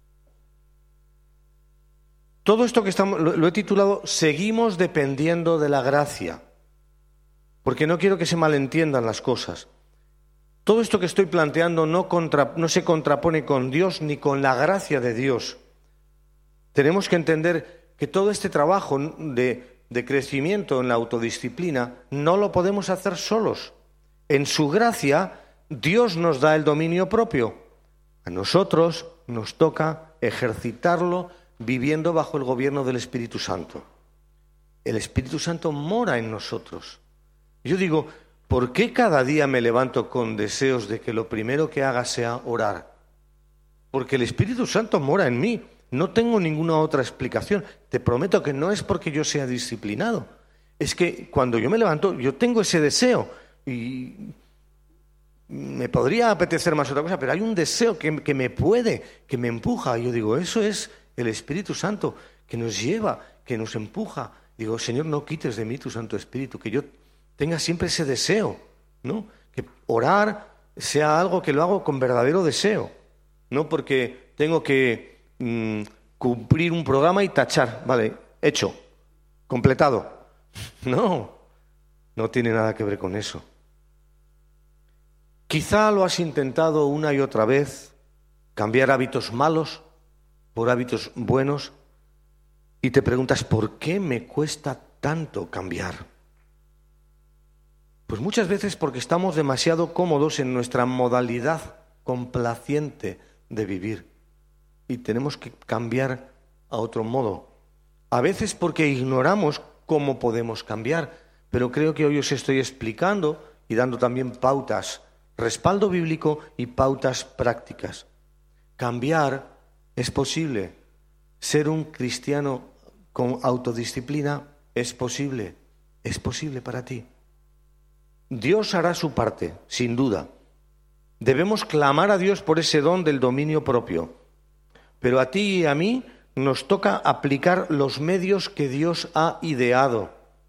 Todo esto que lo he titulado Seguimos dependiendo de la gracia, porque no quiero que se malentiendan las cosas. Todo esto que estoy planteando no se contrapone con Dios ni con la gracia de Dios. Tenemos que entender que todo este trabajo de crecimiento en la autodisciplina no lo podemos hacer solos. En su gracia, Dios nos da el dominio propio. A nosotros nos toca ejercitarlo viviendo bajo el gobierno del Espíritu Santo. El Espíritu Santo mora en nosotros. Yo digo, ¿por qué cada día me levanto con deseos de que lo primero que haga sea orar? Porque el Espíritu Santo mora en mí. No tengo ninguna otra explicación. Te prometo que no es porque yo sea disciplinado. Es que cuando yo me levanto, yo tengo ese deseo. Y me podría apetecer más otra cosa, pero hay un deseo que me empuja. Y yo digo, eso es el Espíritu Santo que nos lleva, que nos empuja. Digo, Señor, no quites de mí tu Santo Espíritu, que yo tenga siempre ese deseo, ¿no? Que orar sea algo que lo hago con verdadero deseo, no porque tengo que cumplir un programa y tachar, vale, hecho, completado. No tiene nada que ver con eso. Quizá lo has intentado una y otra vez, cambiar hábitos malos por hábitos buenos, y te preguntas, ¿por qué me cuesta tanto cambiar? Pues muchas veces porque estamos demasiado cómodos en nuestra modalidad complaciente de vivir y tenemos que cambiar a otro modo. A veces porque ignoramos cómo podemos cambiar, pero creo que hoy os estoy explicando y dando también pautas, respaldo bíblico y pautas prácticas. Cambiar es posible. Ser un cristiano con autodisciplina es posible para ti. Dios hará su parte, sin duda. Debemos clamar a Dios por ese don del dominio propio. Pero a ti y a mí nos toca aplicar los medios que Dios ha ideado.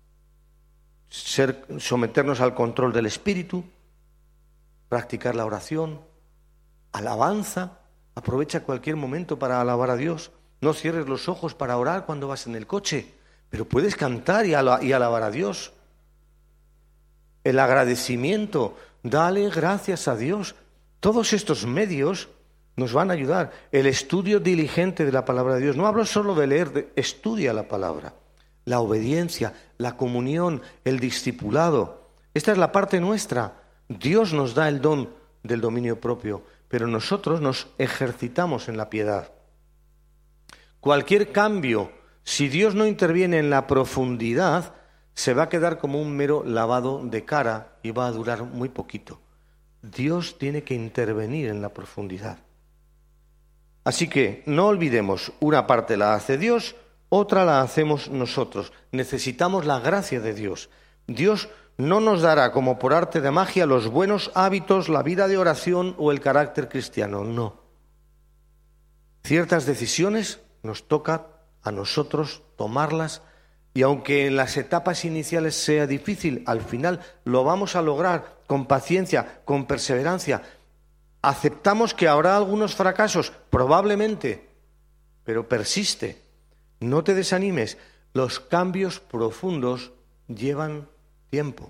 Someternos al control del Espíritu, practicar la oración, alabanza. Aprovecha cualquier momento para alabar a Dios. No cierres los ojos para orar cuando vas en el coche, pero puedes cantar y alabar a Dios. El agradecimiento, dale gracias a Dios. Todos estos medios nos van a ayudar. El estudio diligente de la palabra de Dios. No hablo solo de leer, estudia la palabra. La obediencia, la comunión, el discipulado. Esta es la parte nuestra. Dios nos da el don del dominio propio, pero nosotros nos ejercitamos en la piedad. Cualquier cambio, si Dios no interviene en la profundidad, se va a quedar como un mero lavado de cara y va a durar muy poquito. Dios tiene que intervenir en la profundidad. Así que no olvidemos, una parte la hace Dios, otra la hacemos nosotros. Necesitamos la gracia de Dios. Dios no nos dará como por arte de magia los buenos hábitos, la vida de oración o el carácter cristiano, no. Ciertas decisiones nos toca a nosotros tomarlas y aunque en las etapas iniciales sea difícil, al final lo vamos a lograr con paciencia, con perseverancia. Aceptamos que habrá algunos fracasos, probablemente, pero persiste. No te desanimes, los cambios profundos llevan tiempo.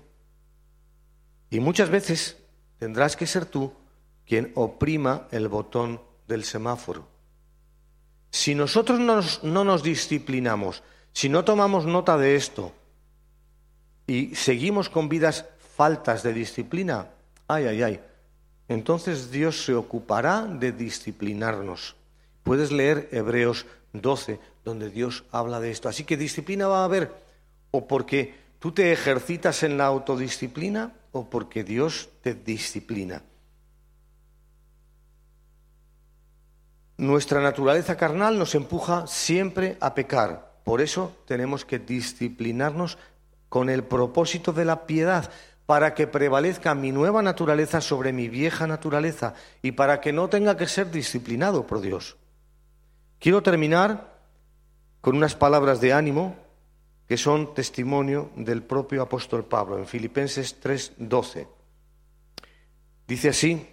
Y muchas veces tendrás que ser tú quien oprima el botón del semáforo. Si nosotros no nos disciplinamos, si no tomamos nota de esto y seguimos con vidas faltas de disciplina, entonces Dios se ocupará de disciplinarnos. Puedes leer Hebreos 12, donde Dios habla de esto. Así que disciplina va a haber, o porque tú te ejercitas en la autodisciplina, o porque Dios te disciplina. Nuestra naturaleza carnal nos empuja siempre a pecar. Por eso tenemos que disciplinarnos con el propósito de la piedad, para que prevalezca mi nueva naturaleza sobre mi vieja naturaleza y para que no tenga que ser disciplinado por Dios. Quiero terminar con unas palabras de ánimo que son testimonio del propio apóstol Pablo en Filipenses 3:12. Dice así: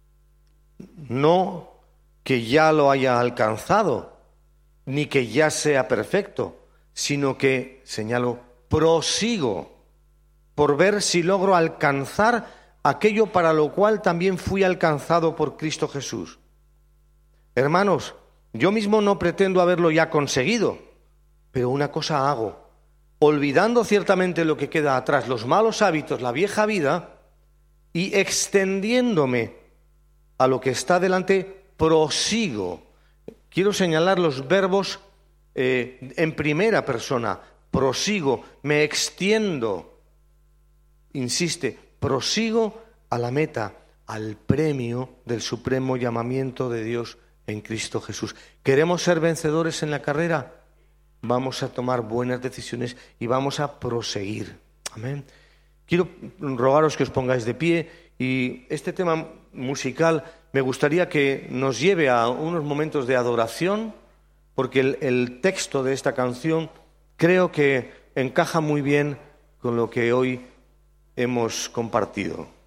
no que ya lo haya alcanzado, ni que ya sea perfecto, sino que, señalo, prosigo por ver si logro alcanzar aquello para lo cual también fui alcanzado por Cristo Jesús. Hermanos, yo mismo no pretendo haberlo ya conseguido, pero una cosa hago, olvidando ciertamente lo que queda atrás, los malos hábitos, la vieja vida, y extendiéndome a lo que está delante, prosigo. Quiero señalar los verbos en primera persona. Prosigo, me extiendo. Insiste, prosigo a la meta, al premio del supremo llamamiento de Dios en Cristo Jesús. ¿Queremos ser vencedores en la carrera? Vamos a tomar buenas decisiones y vamos a proseguir. Amén. Quiero rogaros que os pongáis de pie y este tema musical me gustaría que nos lleve a unos momentos de adoración, porque el texto de esta canción creo que encaja muy bien con lo que hoy hemos compartido.